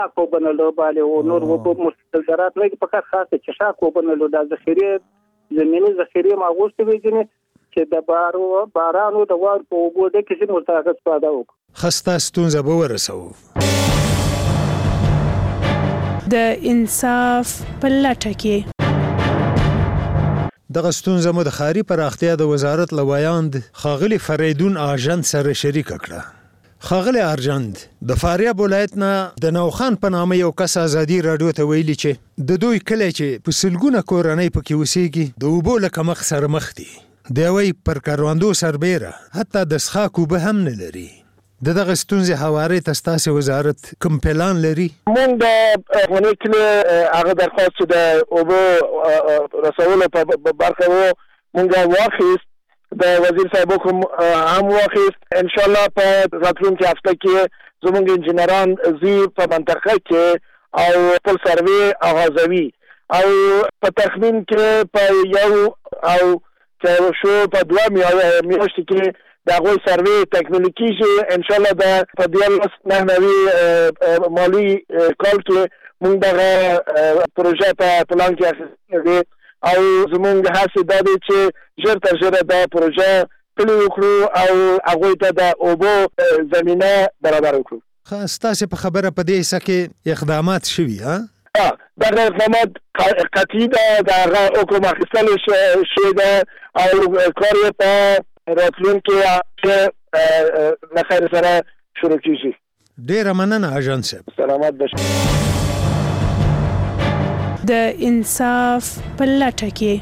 کوبنلو باندې او نور وبو مستلزمات نه فقط خاصه چې شا کوبنلو د ذخیره زمینی ذخیره ماغوست ویجنه چې د بارانو د وار په وګړو د کیسې مستحق استفاده وکړي. خسته ستونزه به ورسو. د انصاف په لټه کې دغه ستونزه مو د ښاري پراختیا د وزارت له ویاند ښاغلي فریدون آژند سره شریکه کړه. ښاغلی آژند د فاریاب ولایت نه د نوخان په نامه یو کس ازادي راډیو ته ویلي چې د دوی کلی چې په سلګونه کورنۍ پکې اوسېږي د اوبو له کمښت سره مخ دي. دی وایي پر کروندو سربیره حتی د څښاک اوبه هم نه لري. دغه ستونزې هواري ته ستاسې وزارت کوم پلان لري؟ موږ د افغاني کلي هغه درخواست چې د اوبو رسولو په برخه و موږ واخیست، د وزیر صاحب کوم هم واخیست. ان شاء الله په راتلونکي هفته کې زموږ انجینران زی په منطقه کې او خپل سروې آغازوي او په تخمین کې په یو او شو په 2 میاشتې کې د هغوی سروې تکمیلي کېږي. انشاءالله د په 2019 مالي کال کې موږ دغه پروژه په پلان کې اخیستې دي او زموږ هڅې دا دی چې ژر تر ژره دا پروژه پلي وکړو او هغوی ته د اوبو زمینه برابر وکړو. ستاسې په خبره په دې حصه کې اقدامات شوي دغه اقدامات قطعي ده، د هغه حکم اخیستل شوی ده او کار یې په راتلونکي له خیر سره شروع کیږي. ډیره مننه آژند صاحب. سلامت بشه. د انصاف په لټه کې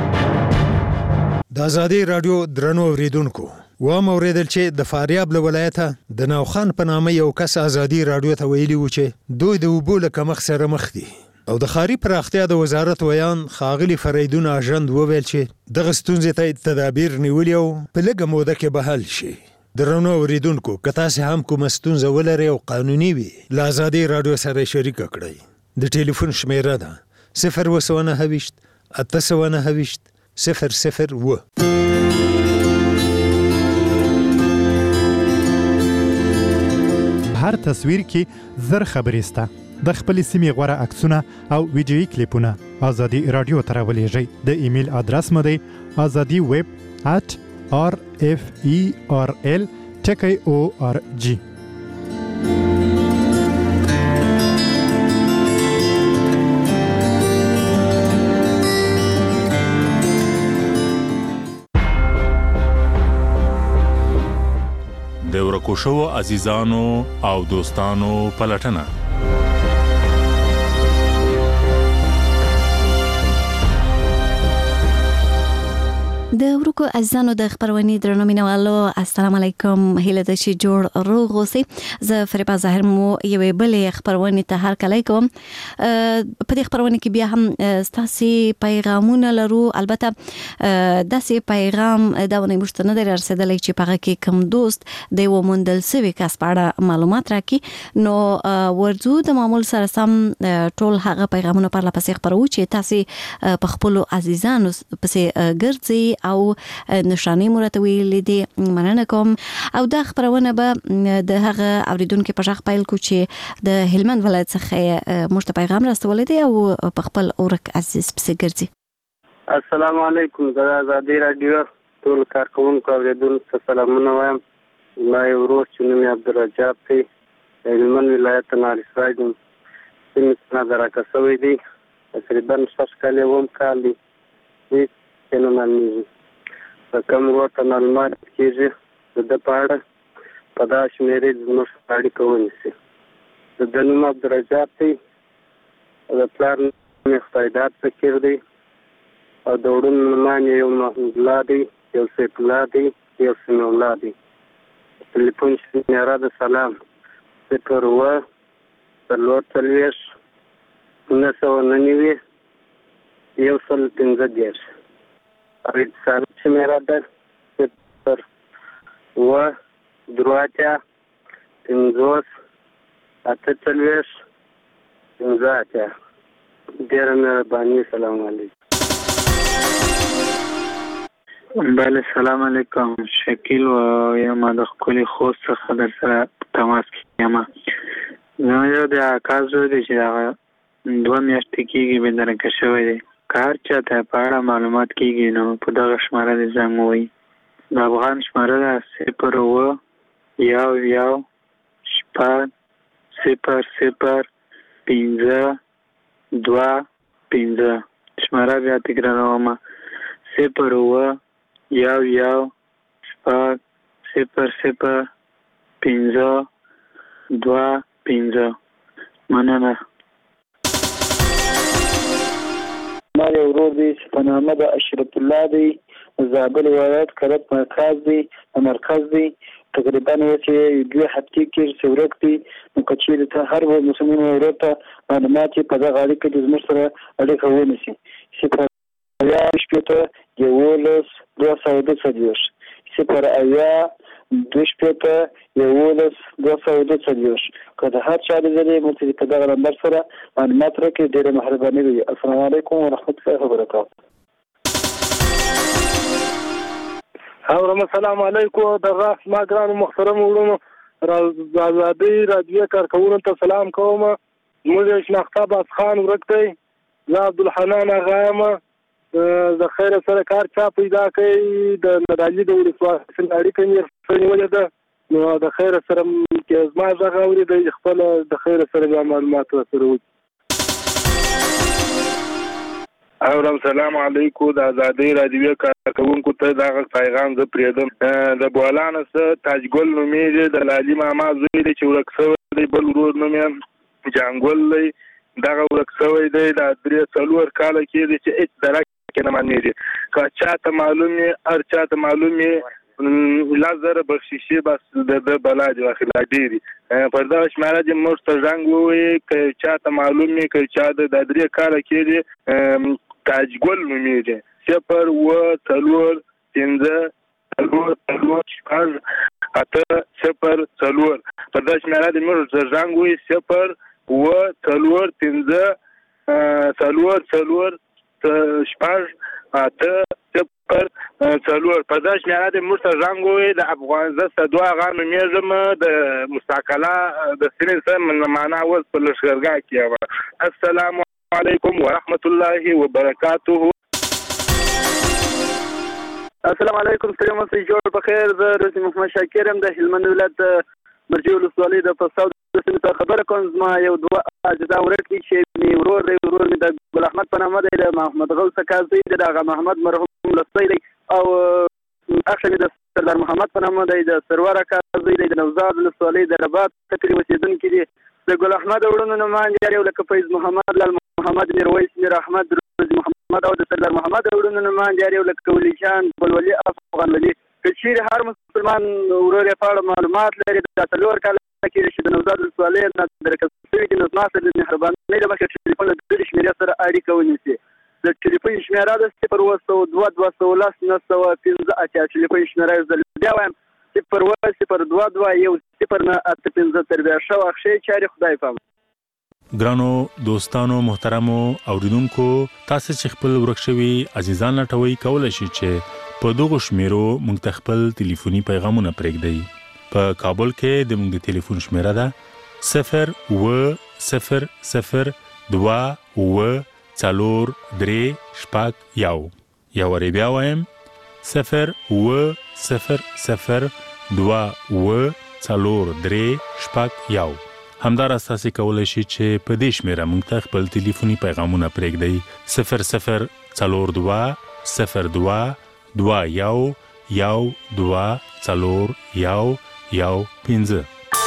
د ازادي راډیو درنو اوریدونکو واوریدل چې د فاریاب له ولایته د نوخان په نامه یو کس ازادي راډیو ته ویلي و چې دوی د اوبو له کمښت سره مخ دي او د ښاري پراختیا د وزارت ویان ښاغلي فریدون آژند وویل چې دغه ستونزې ته تدابیر نیولي او په لږه موده کې به حل شي. درنو اوریدونکو که تاسې هم کومه ستونزه ولرئ او قانوني وي له ازادي راډیو سره شریکه کړئ. د ټلیفون شمیره ده 029 829 002. هر تصویر کې زر خبرې سته. د خپل سیمې غوره عکسونه او ویډیویي کلیپونه ازادي راډیو ته راولېږئ. د ایمیل ادرس مو دی azadi@referl.org. د ورکو شوو عزیزانو او دوستانو پلټنه. د ورکو عزیزانو د خبرونې درنو مینوالو السلام علیکم. هیله ده چې جوړ روغ اوسئ. زه فریبا ظاهر مو یوې بلې خبرونې ته هرکلی کوم. په دې خبرونه کې بیا هم ستاسې پیغامونه لرو. البته داسې پیغام دا ونه موږ ته نه دی رسېدلی چې په هغه کې کوم دوست د یو موندل سوي کس په اړه معلومات راکړي. نو ورځو د معمول سره سم ټول هغه پیغامونه پرله پسې خپروو چې تاسې په خپلو عزیزانو پسې ګرځئ او نشانې مرته ویلې دي. مننه کوم. او دا خبرونه به د هغه اوریدونکو په ژغ پیل کو چې د هلمند ولایت څخه موږ ته پیغام راستولی دی او په خپل اورک عزیز پسې ګرځي. السلام علیکم. د ازادي راډیو ټول کارکونکو اوریدونکو سلامونه وایم. ما یو ورور چې نوم یې عبدالرجاب دی د هلمند ولایت نه راځم. سیمې څخه راکسوی دی تقریبا 6 کال وم کال دی نه معلومیږي په کوم ورته معلومات کېږي د په اړه په دا شمېرې زموږ اړیکه ونیسي. د نوم عبدالرجاب دی د پلار نوم خدایداد فکر دی او د وړون نومان یو محمود الله دی یو سیف الله دی یو سمیع الله دی. تلیفون شمیره د سلام 0 4 999 115. اتصال شمیره ده 0 درواتیا 50 48 50. ډېر مهرباني. سلام علیکم. بله سلام علیکم. شکیل و یم د خپل خوست څخه در سره تماس کې یم. نو یو د اکا زوی دی چې هغه 2 میاشتې کېږي بېدرکه شوی دی. که هر چا ته په اړه معلومات کېږي نو په دغه شماره دې زنګ ووهي. د افغان شماره ده 01100500215. شماره بیا تکراروم 01100500215. مننه. ما یو ورور دی چې په نامه د اشرف الله دی، زابل ولایت کرت مرکز دی. تقریبا چې 2 هفتې کې ورک دی. نو که چېرې ته هر مسلمان ورور ته معلومات په دغه اړیکه کې زموږ سره اړیکه ونیسي. 0-212-242 0-212-242. که د هر چا لیدلې موږ په دغه نمبر سره معلومات راکړي، ډېره مهرباني وي. السلام علیکم ورحمت الله وبرکاته. السلام علیکم. دغه ما ګرانو محترم وروڼو آزادۍ راډیو کارکوونکو ته سلام کوم. زموږ شناخته باز خان ورک دی. زه عبدالحنان اغا یم. د خیر سره کار چا پیدا کوي د نادعلي د ولسوالۍ سره اړیکه مې نیولې ده. نو د خیر سره چې زما غږ اورېدی خپل د خیر سره بیا معلومات راسره وکړي. السلام علیکم. د آزادۍ راډیو کارکوونکو ته دغه پیغام زه پرېږدم. د بولانه څه تاجګل نومېږي، د لالي ماما زوی دی چې ورک شوی دی. بل ورور نوم یې جانګل دی، دغه ورک شوی دی. دا 3-4 کاله کېږي چې هېڅ درک کې نه معلومېږي. که چاته معلوم وي، هر چاته معلوم وي، 10,000 بخشیشي بس د بلا دي واخله ډېرې. پر دغه شماره دې موږ ته زنګ ووایي. که چاته معلوم وي، که چا د 3 کاله کېږي تاجګل نومېږي. 0-4-3-4-8-0-4. پر دغه شماره دې موږ ته زنګ ووایي 0-4-3-4-8-0-4. په دا شماره دې موږ ته زنګ ووایي. د افغان زه سدو اغا نومېږم، د مستقله د سیمې سره معنا اوس په لښکرګاه کې یم. السلام علیکم ورحمت الله وبرکاته. السلام علیکم. سلام اوسئ، جوړ په خیر. زه رسول محمد شاکر یم د هلمند ولایت مرجع ولسوالۍ د پساو د سیمې څخه خبره کوم. زما یو 2 اجزا ورک دي چې مې ورور مې د ګل احمد په نامه دی، د محمد غوث کاظ دی، د هغه محمد مرحوم لستی دی، او اخ مې د سردار محمد په نامه دی، د سرور کاظ دی، د نوزاد ولسوالۍ د رباط تکري اوسېدونکي دي. د ګل احمد وروڼو نومان جاري یو لکه فیض محمد، لال محمد، میرویس، میر احمد، روزي محمد، او د سردار محمد وروڼو نومان جاري یو لکه ولی جان، ګلولي، افغان ولي. که چېرې هر مسلمان ورور یې په اړه معلومات لري، دا 4 کاله کېږي چې د نوزاد ولسوالۍ نه درکه شوي دي، نو زما سره د مهربانۍ له مخې ټلیفون له دې شمېرې سره اړیکه ونیسي. د ټلیفون شمېره ده 0-202-215-8. ټلیفون شمېره یو ځل بیا وایم 0-221-098-5 شو اخشي چاري خدای پام. ګرانو دوستانو محترمو اوریدونکو، تاسو چې خپل ورک شوي عزیزان لټوي کولای شئ چې په دغه شمیرو موږ ته خپل ټلیفوني پیغامونه پرېږدئ. په کابل کې د موږ د ټلیفون شمیره ده 0-0-0-2-4-3-1. یو ری بیا وایم 0-0-0-2-4-3-1. همدارس تاسو کولای شئ چې په دې شمیره موږ ته خپل ټلیفوني پیغامونه پرېږدئ 0-0-4-2-1-2-4-1-1-5.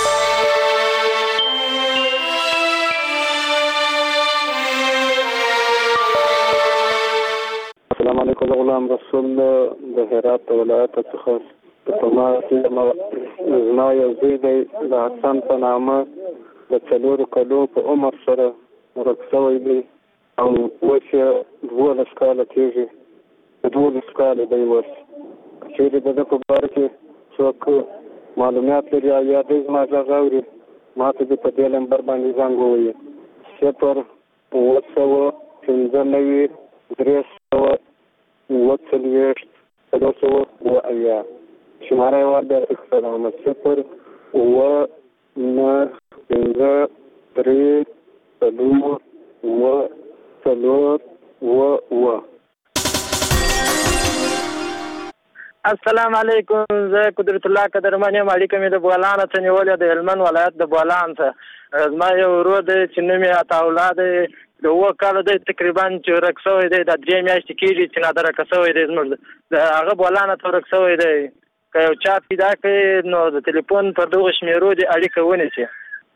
السلام علیکم. غلام رسول د هرات ولایت څخه په ما زما یو زوی دی د حسن په نامه د 4 کالو په عمر سره ورک شوی دی او اوس یې 12 کاله کېږي. 12 کاله دی اوس. چېرې د ده په باره کې څوک معلومات لري او یا دی زما غږ اوري، ما ته دې په دې نمبر باندې زنګ ووایي 0-9-95-3-4-3-4. شماره یې ور بیا تکراروم 0-9-95-3-4-3-4. 3 4 و 4 و السلام علیکم. زه قدرت الله قدرمن یم. اړیکه مې د بولان څخه نیولې د هلمند ولایت د بولان څخه. زما یو ورور دی چې نوم یې عطاالله دی. د 7 کالو دی تقریبا چې ورک شوی دی. د 3 میاشتې کېږي چې نادرکه شوی دی. زموږ د هغه بولانه ته ورک شوی دی. که یو چا پیدا کړي نو د تلیفون پر دغو شمېرو دې اړیکه ونیسي.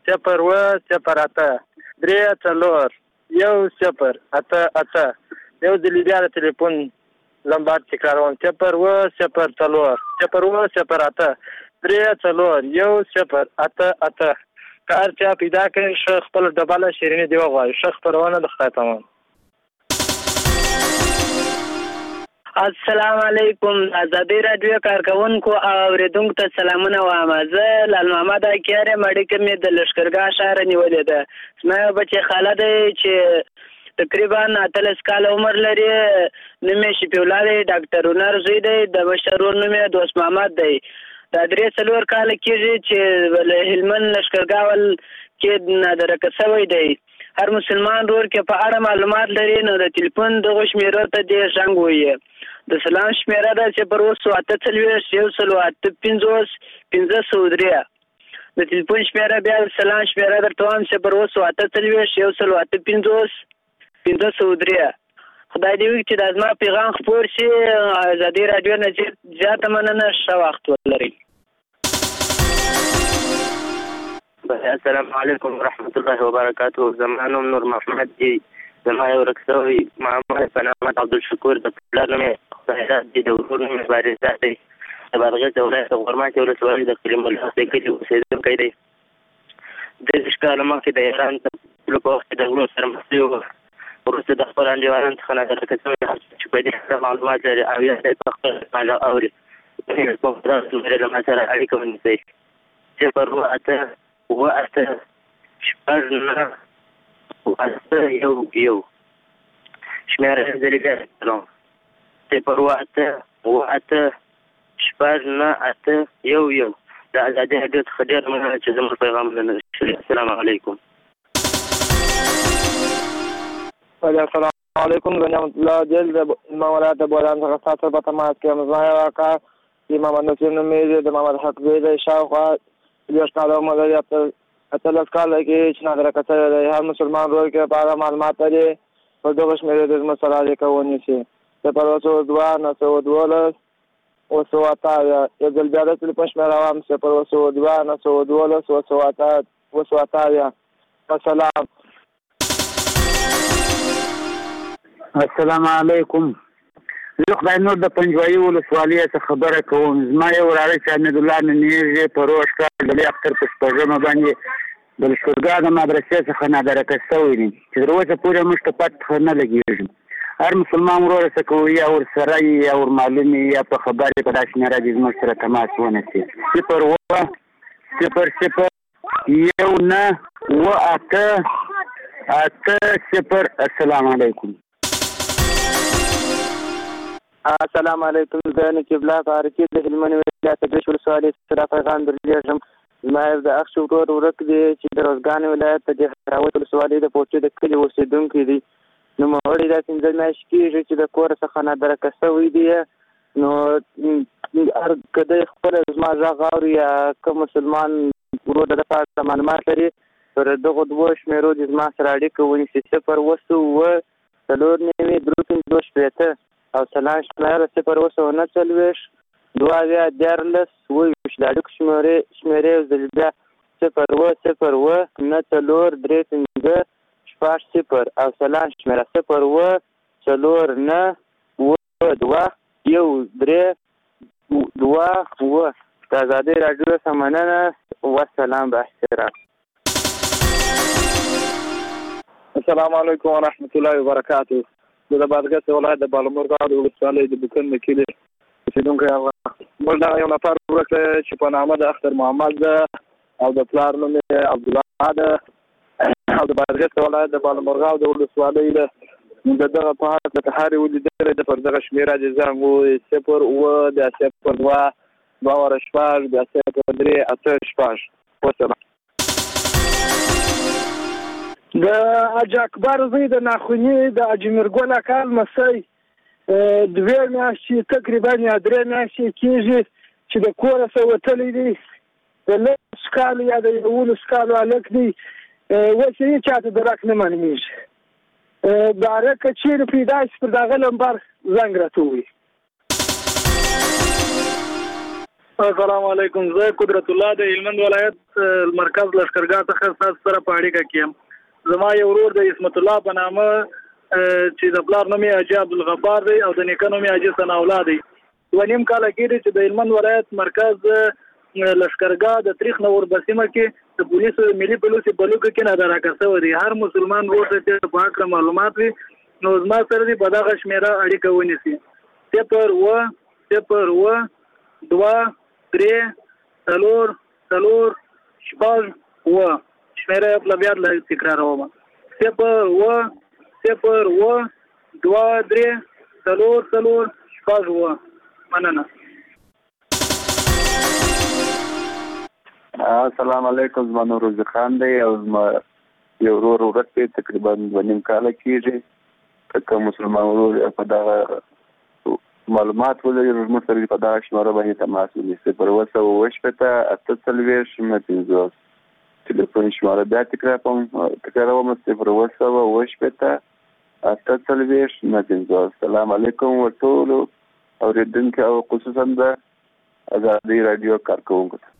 0 3 4 1 0 8 8. یو ځل بیا د تلیفون لمبار تکراروم. 0 0 4 0 0 8 3 4 1 0 8 8. کار چا پیدا کړي ښه خپل ډبله شیریني دی وغواړي. ښه خپرونه د خدای پامان. السلام علیکم. ازادي رادیو کارکونکو او اوریدونکو ته سلامونه وایم. زه لال محمد اکیار اړیکه مې د لښکرګاه ښار نیولې ده. زما یو بچی خاله دی چې تقریبا 13 کال عمر لري. نوم یې شفیع الله دی. ډاکټر هنر زوی دی. د مشر ورور نوم یې دوست محمد دی. دا 3-4 کاله کېږي چې هلمند لښکرګاه کې نادرکه شوی دی. هر مسلمان ورور کې په اړه معلومات لري نو د تلیفون دغه شمیرو ته دې زنګ ووایي. د سلام شمیره ده 0 د تلیفون شمیره بیا د سلام شمیره درته وایم 0 خدای دې وکړي چې دا زما پیغام خپور شي. ازادي رادیو نه زیاته مننه. ښه وخت ولرئ. السلام علیکم ورحمت الله وبرکاته. زما نوم نور محمد دی. زما یو ورک شوی محمد سلامت عبدالشکور د پلار نوم یې خیرات دی. د ورور نوم یې بارزه دی. د بادغیس ولایت غورماچ ولسوالۍ د کلیم الله د کلي اوسېدونکی دی. 30 کاله مخکې د ایران په وخت کې د غلو سره مخ شوی و. وروسته د خپل انډیوالانو څخه نادرکه شوی چې په دې اړه معلومات لري او یا یې په خپل مانا اوري. له ما سره اړیکه ونیسئ. 0 8 8 شپږ 9 8 1 شمېره یې ځلې بیا کړم. 0 8 8 شپږ 9 8 1 د ازادي رادیو څخه ډېره مننه چې زموږ پیغامونه نشري. السلام علیکم. السلام علیکم. نعمت الله جل د ولایت د بولان څخه ستاسو په تماس کې یم. زما یو اکا چې محمد نصیر نوم یې د محمد حق زوی دی. شاوخوا 30 کاله عمر لري. 13 کاله کې چې نادرکه شوی دی. هر مسلمان ورور کې په هغه معلومات لري. په دغه شمېرې د زموږ سره اړیکه ونیسي. 0 912 912 یو ځل بیا د تلیفون شمېره وایم 0 912 912 وسلام. السلام علیکم. زه خدای نور د پنجوایي ولسوالۍ څخه خبره کوم. زما یو وراره چې حمید الله نومیږي په روش کال د اختر په شپږمه باندې د لښکرګاه د مدرسې څخه نادرکه شوی دی چې تر اوسه پورې موږ ته پته نه لګېږي. هر مسلمان ورور څه کوي یا ورسره یا ورمعلوم یا په خبرې په دا شمېره دې زموږ سره تماس ونیسي. 0 0 1 9 8 0. السلام علیکم. السلام علیکم. زه نقیب الله فارقي د هلمند ولایت د ولسوالۍ څخه پیغام درلیږم. زما د اخ ورور ورک دی چې د روزګان ولایت د هراوت ولسوالۍ د پوچو د کلي اوسېدونکی دی. نو مړی دا 15 میاشتې کېږي چې د کور څخه نادرکه شوی دی. نو هر کله خپل زما غږ اوري یا کوم مسلمان ورور د پاره معلومات لري پر دغه 2 شمېرو د زما سره اړیکه ونیسي. 0 9 3 2 او سلام شمېره 0 9 2 14 د اړیکو شمېرې ځل بیا 0 0 9 3 0 او سلام شمېره 0 4 9 2 1 3 2 د ازادي رادیو څخه مننه. والسلام باحترام. السلام علیکم ورحمت الله وبرکاته. د بادغیس ولایت د بالامرغاب ولسوالۍ د بوکن د کلي اوسېدونکی موږ دغه یو نفر ورک چې په نامه د اختر محمد او د پلار نوم یې عبدالله ده او د بادغیس ولایت د بالامرغاب د ولسوالۍ د دغه په هکله که هر یې ولیدلی د پر دغه شمېره دې زنګ ووایي 0 بیا 0 2 شپږ بیا 0 3 8 شپږ. وسلام. د حاج اکبر زوی د ناخوني د اجمرګل اکال مسئ 2 میاشتې تقریبا یا 3 میاشتې کېږي چې د کوره څخه وتلی دی. د 9 کالو یا د 11 کالو هلک دی، اوس یې چاته درک نه معلومېږي. د هغه که چېرې پیدا شي پر دغه نمبر زنګ راته ووایي. السلام علیکم. زه قدرت الله د هلمند ولایت مرکز لشکرګاه څخه ستاسو سره په اړیکه کې یم. زما یو ورور د اسمت الله په نامه چې د پلار نوم یې حاجي عبدالغفار دی او د نیکه نوم یې حاجي ثناء الله دی. 2.5 کاله کېږي چې د هلمند ولایت مرکز لشکرګاه د تاریخ نور بسیمه کې د پولیسو ملي پولیسو بلوکو کې نادراکه شوی دی. هر مسلمان ورور ته په حق معلومات وي نو زما سره دی په دغه شمیره اړیکه ونیسي. 0 2 3 4 5 شمیره په بیا د تکراروم. 0 2 3 4 5 مننه. السلام علیکم. زما نور روزي خان دی او زما یو ورور ورته تقریبا 2.5 کاله کېږي که مسلمان ورور په دغه معلومات ولري زموږ سره په دغه شماره باندې تماس ونیسي. 0 8 50 تلیفون شماره بیا تکراروم 0 8 50. السلام علیکم ورټولو اوریدونکو او خصوصا د آزادي رادیو کارکونکو ته.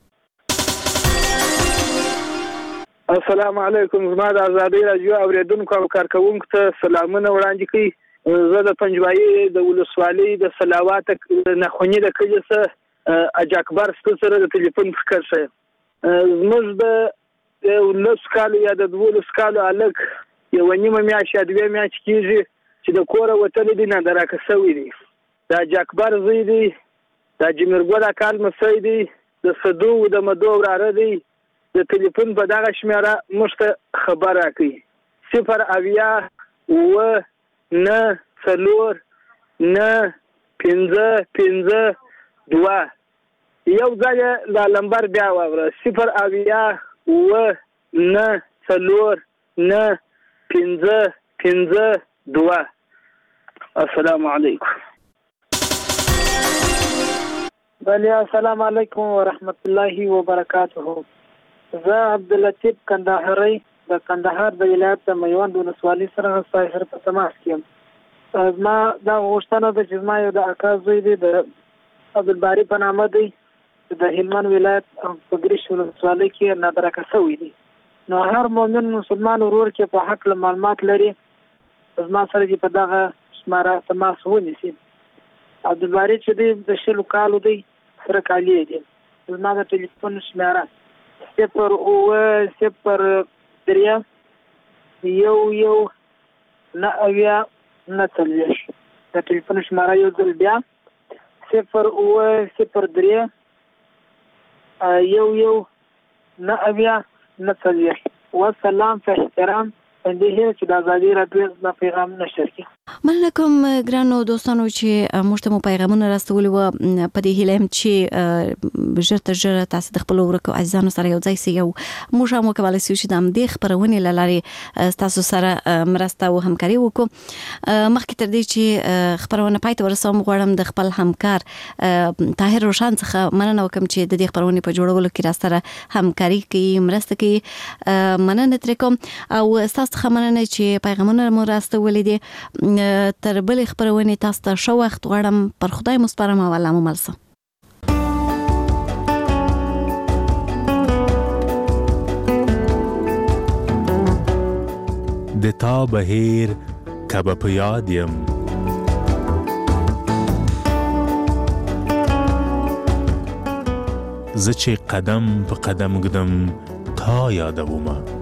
السلام علیکم. زما د آزادي رادیو اوریدونکو او کارکونکو ته سلامونه وړاندې کوي. زه د پنجوایي د ولسوالۍ د سلاوات ناخوني د کلي څخه حاج اکبر سره د ټلیفون فکر شه. زموږ د 19 کالو یا د 12 کالو هلک 1.5 میاشت یا 2 میاشت کېږي چې د کوره وتلی دی، نادراکه شوی دی. د حاج اکبر زوی دی، د اجمرګل اکال مسئ دی، د صدو د مدو وراره دی. د ټلیفون په دغه شمیره موږ ته خبر راکوي. 0 اویا 9 4 9 5 5 2. یو ځای دا نمبر بیا واوره. 0 اویا 9 4 9 5 5 2. السلام علیکم. بله السلام علیکم ورحمت الله وبرکاته. زه عبداللطیف کندهاری د کندهار د ولایت د میوند ولسوالۍ سره ستاسو سره په تماس کې یم. زما دا غوښتنه ده چې زما یو د اکا زوی دی د عبدالباري په نامه دی د هلمند ولایت په ګریش ولسوالۍ کې نادراکه شوی دی. نو هر مؤمن مسلمان ورور کې په حق له معلومات لري زما سره چې په دغه شماره تماس ونیسي. عبدالباري چې دی د 20 کالو دی سره کالی دی. زما د ټلیفون شماره 0 0 3 1 9 اویا 9 د ټلیفون شماره یو ځل بیا 0 0 3 1 9 اویا 9. والسلام في احترام انديه چې د آزادي رادیو د پیغام نشر کی. مننه کوم ګرانو دوستانو چې موږ ته مو پیغامونه راستولي و په دې هیله چې ژر تر ژره تاسو د خپل ورکو عزیزانو سره یو ځای سي او موږ هم کولی شو چې د همدې خپرونې له لارې تاسو سره مرسته او همکاري وکړو. مخکې تر دې چې خپرونه پای ته ورسوم غواړم د خپل همکار طاهر روشن څخه مننه وکړم چې د دې خپرونې په جوړولو کې راسره همکاري کوي، مرسته کوي. مننه ترې کوم او تاسو څخه مننه چې پیغامونه مو راستولي دي. تر بل خبرونه تاسو ته شو وخت غواړم پر خدای مسپارم او الله مو ملسه. د تا بهیر کبه په یاد یم زه چې قدم په قدم ګدم تا یادومه